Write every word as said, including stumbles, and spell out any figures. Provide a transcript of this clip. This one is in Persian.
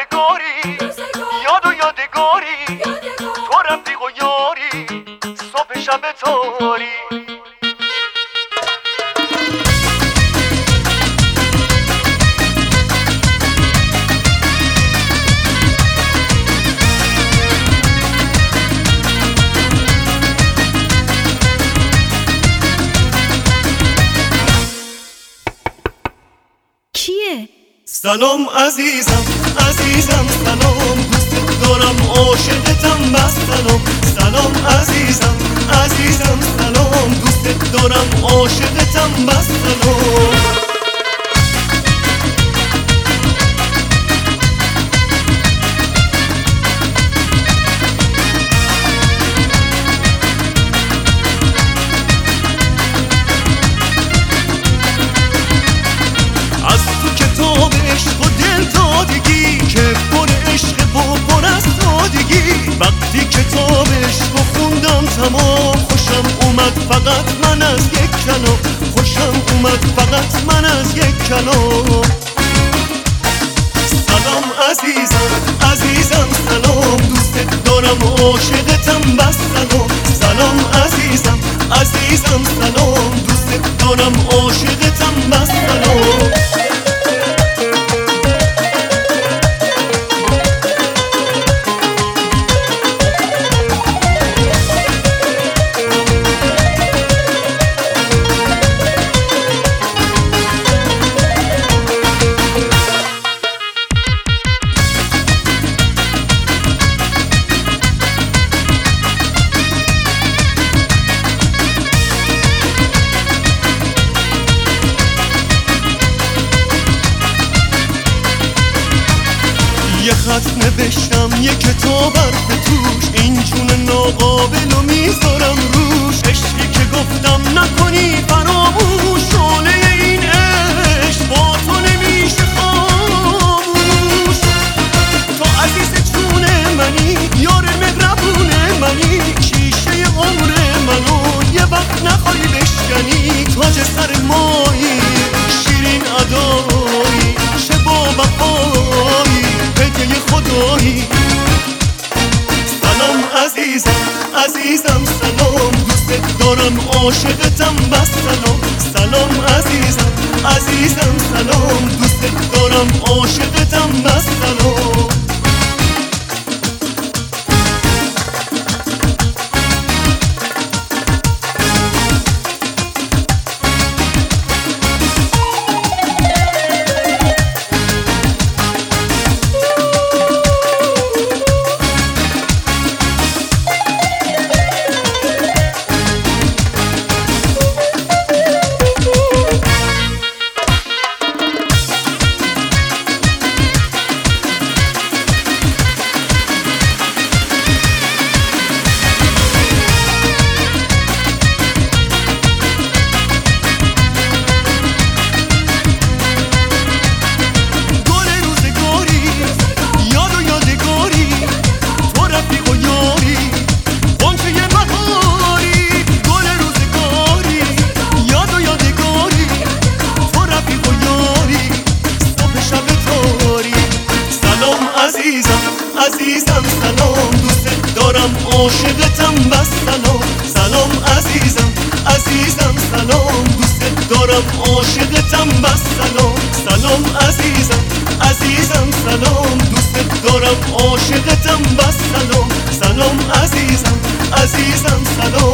روزگاری یاد و یادگاری تو رفیق و یاری صبح شب تاری کیه؟ سلام عزیزم عزیزم سلام دوست دارم عاشقتم بس سلام سلام عزیزم عزیزم سلام دوست دارم عاشقتم بس سلام وقتی کتاب عشق خوندم تمام خوشم اومد فقط من از یک کلام خوشم اومد فقط من از یک کلام سلام عزیزم عزیزم سلام دوست دارم عاشقتم بس سلام سلام عزیزم عزیزم سلام دوست دارم عاشقتم بس سلام یه خط نوشتم یه کتاب حرف توش این جون ناقابل و میذارم روش عشقی که گفتم نکنی فراموش شعله این عشق با تو نمیشه خاموش تو عزیز جون منی یار مهربون منی شیشه عمر منو یه وقت نخوای بشکنی تاج سر مایی شیرین ادایی چه با وفایی هدیه خدایی سلام عزیزم عزیزم سلام دوست دارم عاشقتم بس سلام سلام عزیزم عزیزم سلام دوست دارم عاشقتم بس سلام عزیزم سلام دوست دارم عاشقتم بس سلام سلام عزیزم عزیزم سلام دوست دارم عاشقتم بس سلام سلام عزیزم عزیزم سلام دوست دارم عاشقتم بس سلام سلام عزیزم عزیزم سلام